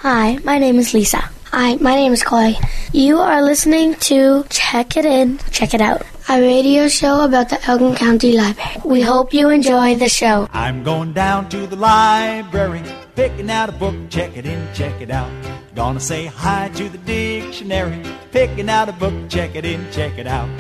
Hi, my name is Lisa. Hi, my name is Chloe. You are listening to Check It In, Check It Out, a radio show about the Elgin County Library. We hope you enjoy the show. I'm going down to the library, picking out a book, check it in, check it out. Gonna say hi to the dictionary, picking out a book, check it in, check it out.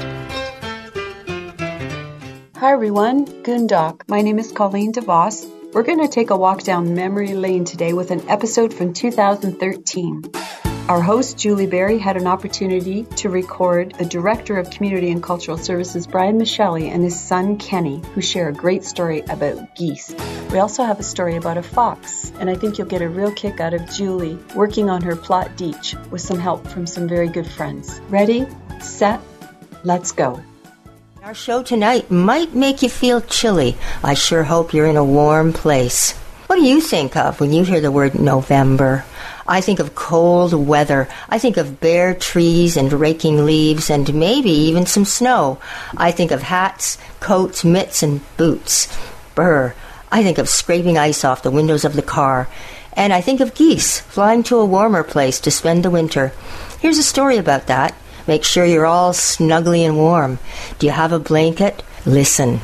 Hi everyone, Goondock. My name is Colleen DeVos. We're going to take a walk down memory lane today with an episode from 2013. Our host, Julie Berry, had an opportunity to record the Director of Community and Cultural Services, Brian Michelli, and his son, Kenny, who share a great story about geese. We also have a story about a fox, and I think you'll get a real kick out of Julie working on her plot Deech with some help from some very good friends. Ready, set, let's go. Our show tonight might make you feel chilly. I sure hope you're in a warm place. What do you think of when you hear the word November? I think of cold weather. I think of bare trees and raking leaves and maybe even some snow. I think of hats, coats, mitts, and boots. Brr. I think of scraping ice off the windows of the car. And I think of geese flying to a warmer place to spend the winter. Here's a story about that. Make sure you're all snuggly and warm. Do you have a blanket? Listen.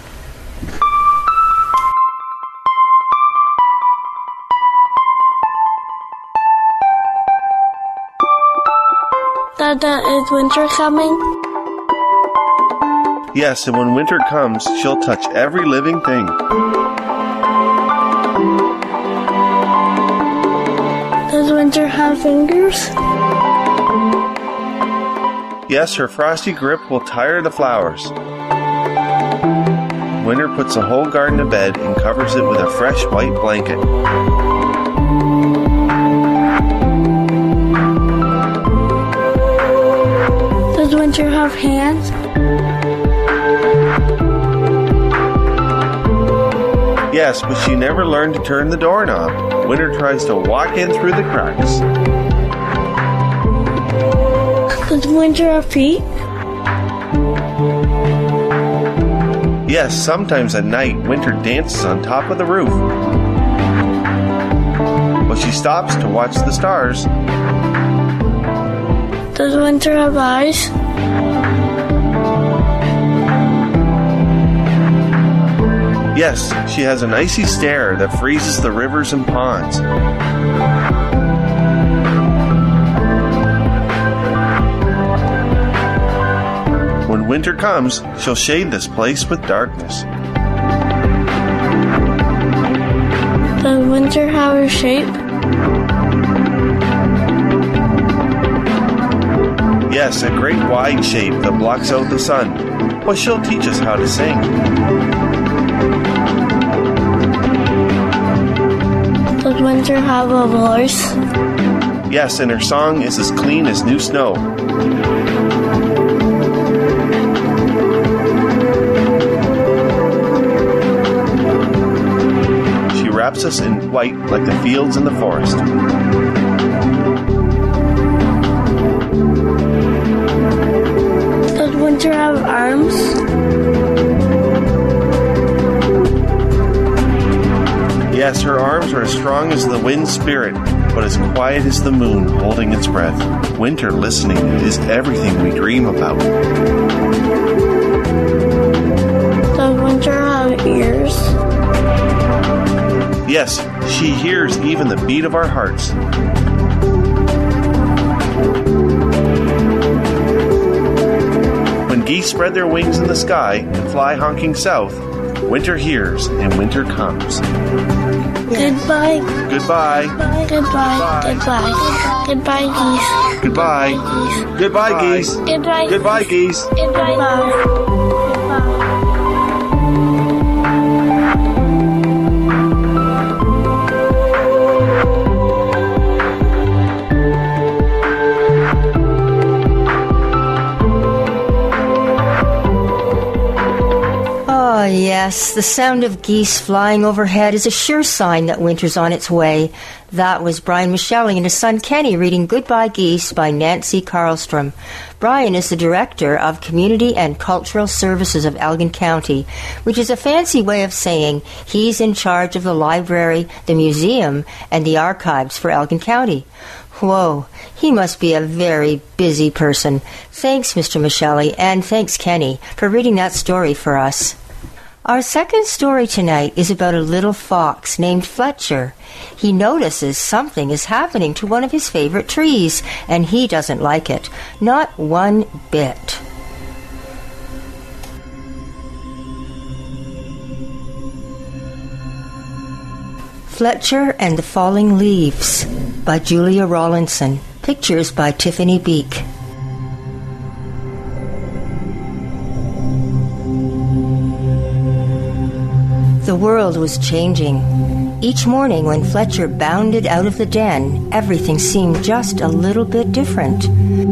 Dada, is winter coming? Yes, and when winter comes, she'll touch every living thing. Does winter have fingers? Yes, her frosty grip will tire the flowers. Winter puts the whole garden to bed and covers it with a fresh white blanket. Does winter have hands? Yes, but she never learned to turn the doorknob. Winter tries to walk in through the cracks. Does winter have feet? Yes, sometimes at night, Winter dances on top of the roof. But she stops to watch the stars. Does winter have eyes? Yes, she has an icy stare that freezes the rivers and ponds. When winter comes, she'll shade this place with darkness. Does winter have a shape? Yes, a great wide shape that blocks out the sun. But she'll teach us how to sing. Does winter have a voice? Yes, and her song is as clean as new snow. She wraps us in white like the fields in the forest. Does winter have arms? Yes, her arms are as strong as the wind spirit, but as quiet as the moon holding its breath. Winter listening is everything we dream about. Does winter have ears? Yes, she hears even the beat of our hearts. When geese spread their wings in the sky and fly honking south, winter hears and winter comes. Goodbye. Goodbye. Goodbye. Goodbye. Goodbye, geese. Goodbye. Goodbye, geese. Goodbye. Goodbye, geese. Goodbye. Oh, yes, the sound of geese flying overhead is a sure sign that winter's on its way. That was Brian Michelli and his son Kenny reading Goodbye Geese by Nancy Karlstrom. Brian is the Director of Community and Cultural Services of Elgin County, which is a fancy way of saying he's in charge of the library, the museum, and the archives for Elgin County. Whoa, he must be a very busy person. Thanks, Mr. Michelli, and thanks, Kenny, for reading that story for us. Our second story tonight is about a little fox named Fletcher. He notices something is happening to one of his favorite trees, and he doesn't like it. Not one bit. Fletcher and the Falling Leaves by Julia Rawlinson. Pictures by Tiffany Beek. The world was changing. Each morning when Fletcher bounded out of the den, everything seemed just a little bit different.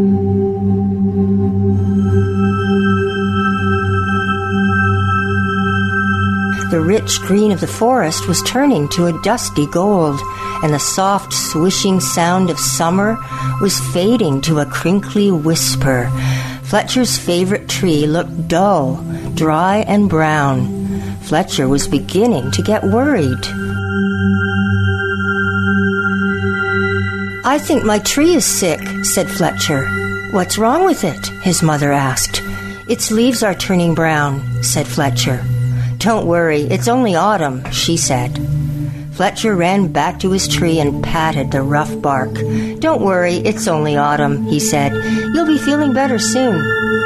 The rich green of the forest was turning to a dusty gold, and the soft swishing sound of summer was fading to a crinkly whisper. Fletcher's favorite tree looked dull, dry and brown. Fletcher was beginning to get worried. "I think my tree is sick," said Fletcher. "What's wrong with it?" his mother asked. "Its leaves are turning brown," said Fletcher. "Don't worry, it's only autumn," she said. Fletcher ran back to his tree and patted the rough bark. "Don't worry, it's only autumn," he said. "You'll be feeling better soon."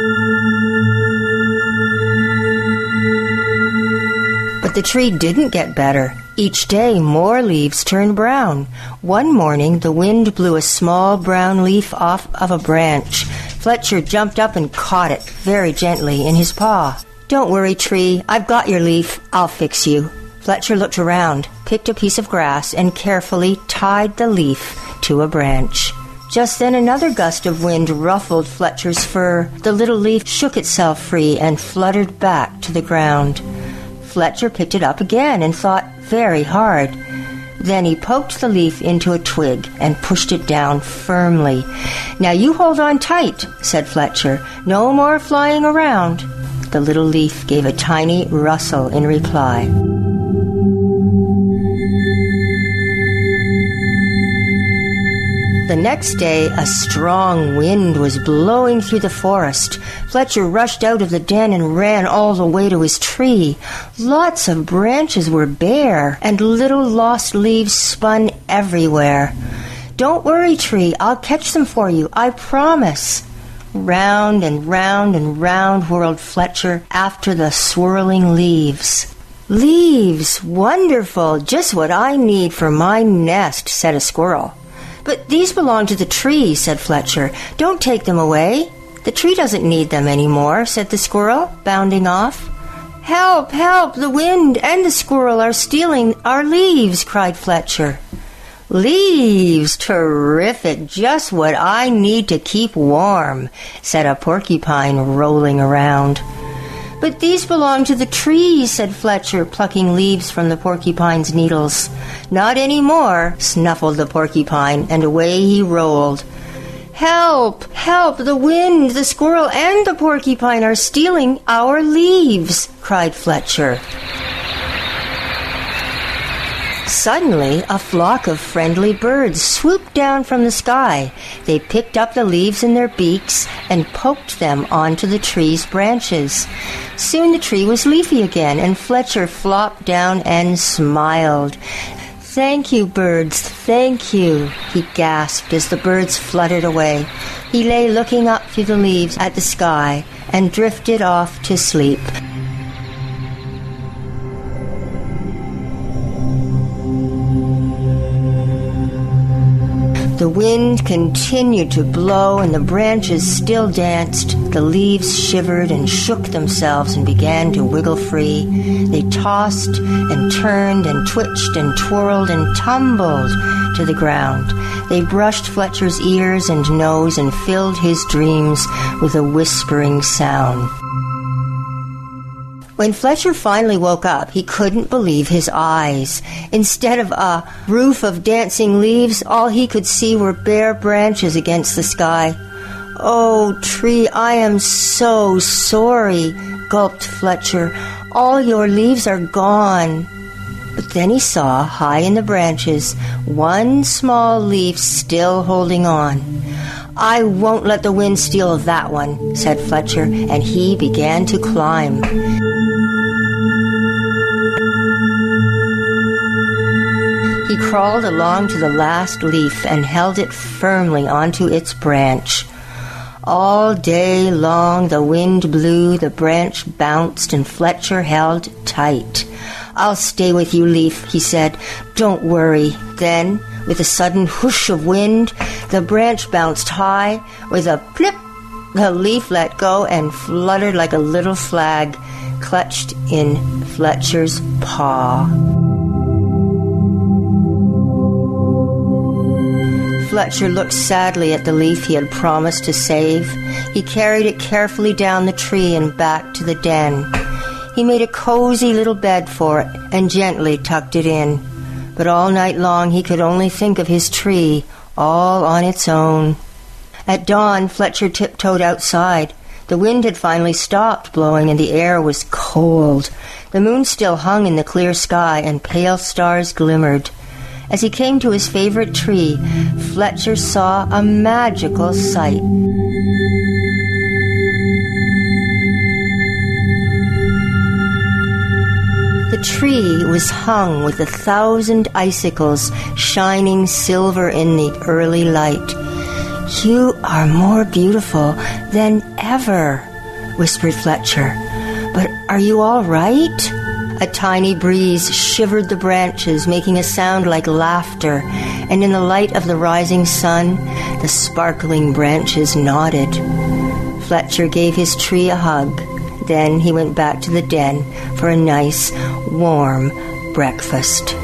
But the tree didn't get better. Each day, more leaves turned brown. One morning, the wind blew a small brown leaf off of a branch. Fletcher jumped up and caught it very gently in his paw. "Don't worry, tree. I've got your leaf. I'll fix you." Fletcher looked around, picked a piece of grass, and carefully tied the leaf to a branch. Just then another gust of wind ruffled Fletcher's fur. The little leaf shook itself free and fluttered back to the ground. Fletcher picked it up again and thought very hard. Then he poked the leaf into a twig and pushed it down firmly. "Now you hold on tight," said Fletcher. "No more flying around." The little leaf gave a tiny rustle in reply. The next day, a strong wind was blowing through the forest. Fletcher rushed out of the den and ran all the way to his tree. Lots of branches were bare, and little lost leaves spun everywhere. "Don't worry, tree. I'll catch them for you. I promise." Round and round and round whirled Fletcher after the swirling leaves. "Leaves! Wonderful! Just what I need for my nest," said a squirrel. "But these belong to the tree," said Fletcher. "Don't take them away." "The tree doesn't need them anymore," said the squirrel, bounding off. "Help! Help! The wind and the squirrel are stealing our leaves," cried Fletcher. "Leaves! Terrific! Just what I need to keep warm," said a porcupine, rolling around. "But these belong to the tree," said Fletcher, plucking leaves from the porcupine's needles. "Not any more," snuffled the porcupine, and away he rolled. "Help! Help! The wind, the squirrel, and the porcupine are stealing our leaves," cried Fletcher. Suddenly, a flock of friendly birds swooped down from the sky. They picked up the leaves in their beaks and poked them onto the tree's branches. Soon the tree was leafy again, and Fletcher flopped down and smiled. "Thank you, birds, thank you," he gasped as the birds fluttered away. He lay looking up through the leaves at the sky and drifted off to sleep. The wind continued to blow and the branches still danced. The leaves shivered and shook themselves and began to wiggle free. They tossed and turned and twitched and twirled and tumbled to the ground. They brushed Fletcher's ears and nose and filled his dreams with a whispering sound. When Fletcher finally woke up, he couldn't believe his eyes. Instead of a roof of dancing leaves, all he could see were bare branches against the sky. "Oh, tree, I am so sorry," gulped Fletcher. "All your leaves are gone." But then he saw, high in the branches, one small leaf still holding on. "I won't let the wind steal that one," said Fletcher, and he began to climb. He crawled along to the last leaf and held it firmly onto its branch. All day long the wind blew, the branch bounced, and Fletcher held tight. "I'll stay with you, leaf," he said. "Don't worry." Then, with a sudden whoosh of wind, the branch bounced high. With a plip, the leaf let go and fluttered like a little flag, clutched in Fletcher's paw. Fletcher looked sadly at the leaf he had promised to save. He carried it carefully down the tree and back to the den. He made a cozy little bed for it and gently tucked it in. But all night long he could only think of his tree, all on its own. At dawn, Fletcher tiptoed outside. The wind had finally stopped blowing and the air was cold. The moon still hung in the clear sky and pale stars glimmered. As he came to his favorite tree, Fletcher saw a magical sight. The tree was hung with 1,000 icicles, shining silver in the early light. "You are more beautiful than ever," whispered Fletcher. "But are you all right?" A tiny breeze shivered the branches, making a sound like laughter, and in the light of the rising sun, the sparkling branches nodded. Fletcher gave his tree a hug. Then he went back to the den for a nice, warm breakfast.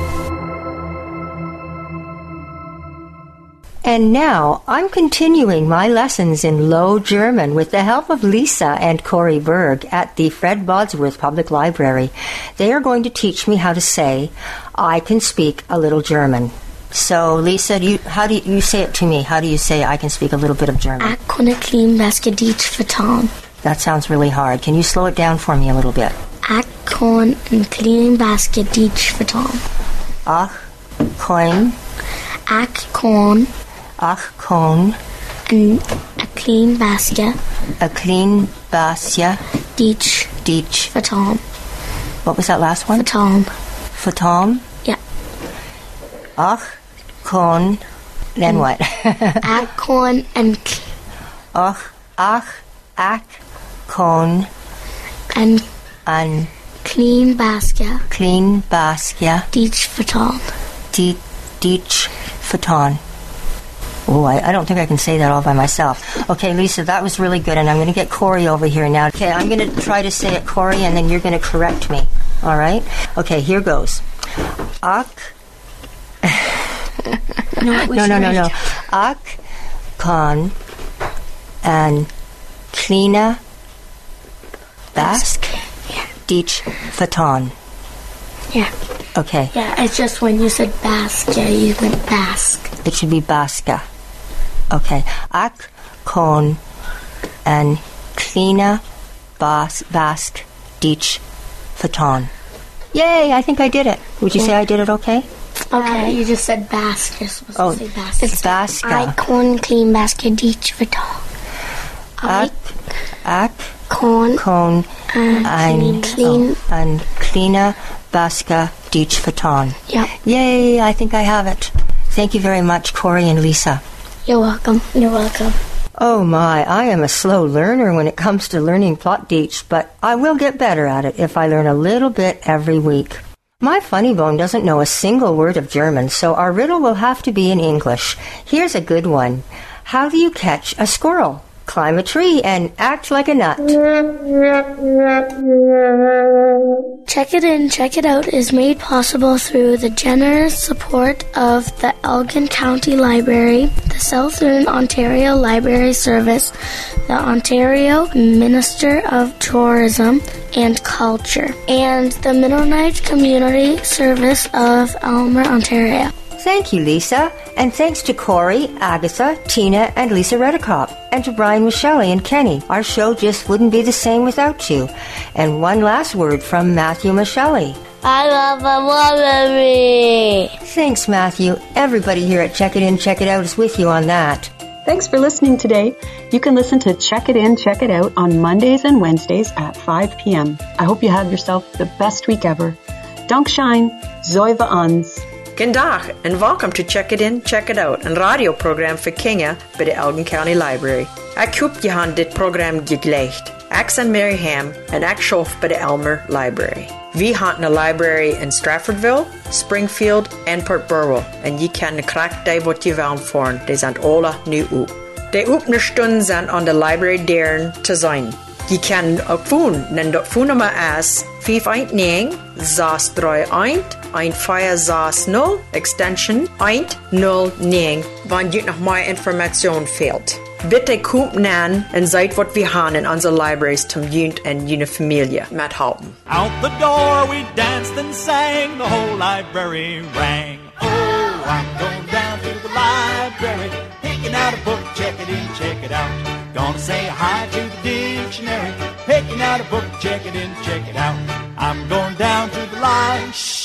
And now I'm continuing my lessons in Low German with the help of Lisa and Corey Berg at the Fred Wadsworth Public Library. They are going to teach me how to say, "I can speak a little German." So, Lisa, how do you say it to me? How do you say I can speak a little bit of German? Ich kann ein klein bisschen Deutsch verstehen. That sounds really hard. Can you slow it down for me a little bit? Ich kann ein klein bisschen Deutsch verstehen. Ach, kann. Ich kann Ach, kann. ein klein bisschen A clean basja. Deutsch verstehen. What was that last one? Verstehen. Fatam. Ja. Ach, kann. Then what? Ich kann ein kann. ein klein bisschen Clean basja. Deutsch verstehen. Deutsch vertan. Oh, I don't think I can say that all by myself. Okay, Lisa, that was really good, and I'm going to get Corey over here now. Okay, I'm going to try to say it, Corey, and then you're going to correct me. All right? Okay, here goes. Ach. No. Ach kann ein kleiner Bask Deutsch vertan. Yeah. Okay. Yeah, it's just when you said Basque, you went Basque. It should be Baska. Okay. Ach kann ein kleiner Bask Deutsch vertan. Yay, I think I did it. Would you say I did it okay? Okay, you just said Basque. You're supposed to say Basque. It's Baska. I kann klein bisschen Deutsch verstehen. Ach kann ein kleiner Baska Deutsch vertan. Yeah. Yay, I think I have it. Thank you very much, Corey and Lisa. You're welcome. You're welcome. Oh my, I am a slow learner when it comes to learning Plattdeutsch, but I will get better at it if I learn a little bit every week. My funny bone doesn't know a single word of German, so our riddle will have to be in English. Here's a good one. How do you catch a squirrel? climb a tree, and act like a nut. Check It In, Check It Out is made possible through the generous support of the Elgin County Library, the Southern Ontario Library Service, the Ontario Minister of Tourism and Culture, and the Mennonite Community Service of Aylmer, Ontario. Thank you, Lisa, and thanks to Corey, Agatha, Tina, and Lisa Redekop, and to Brian Michelle and Kenny. Our show just wouldn't be the same without you. And one last word from Matthew Michelle. I love my mommy. Thanks, Matthew. Everybody here at Check It In, Check It Out is with you on that. Thanks for listening today. You can listen to Check It In, Check It Out on Mondays and Wednesdays at 5 p.m. I hope you have yourself the best week ever. Dankshine, Zoiva Ans. G'dag and welcome to Check It In, Check It Out, een radioprogram voor Kenya bij de Elgin County Library. Ik hoop je hebt dit programma geklecht. Ik ben Mary Ham en ik schoof bij de Aylmer Library. We hebben een library in Straffordville, Springfield en Port Burwell. En je kan de kracht die wat je wilt voeren. Die zijn alle nu op. De openingsstunden zijn aan de library deuren te zijn. Je kan ook phone, en dat phonenummer is 519-631-1560, extension 109, wanneer je nog meer informatie fehlt. Bitte kommt an en seid wat wir haben in unsere libraries zum Jund und jene Familie mithelfen. Out the door we danced and sang, the whole library rang. Oh, I'm going down to the library, picking out a book, check it in, check it out. Gonna say hi to the dictionary, picking out a book, check it in, check it out. I'm going down to the library.